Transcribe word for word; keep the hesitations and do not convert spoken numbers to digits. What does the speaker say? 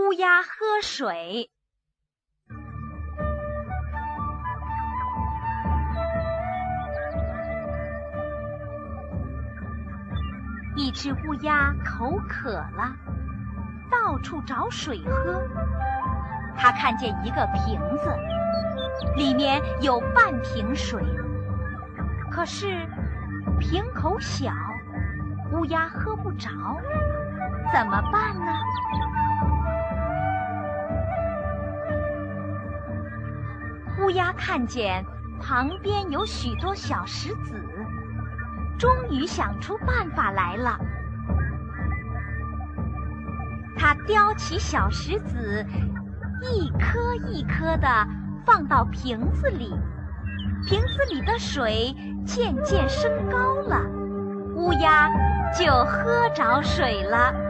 乌鸦喝水。一只乌鸦口渴了，到处找水喝。它看见一个瓶子，里面有半瓶水，可是瓶口小，乌鸦喝不着，怎么办呢？乌鸦看见旁边有许多小石子，终于想出办法来了。它叼起小石子，一颗一颗地放到瓶子里，瓶子里的水渐渐升高了，乌鸦就喝着水了。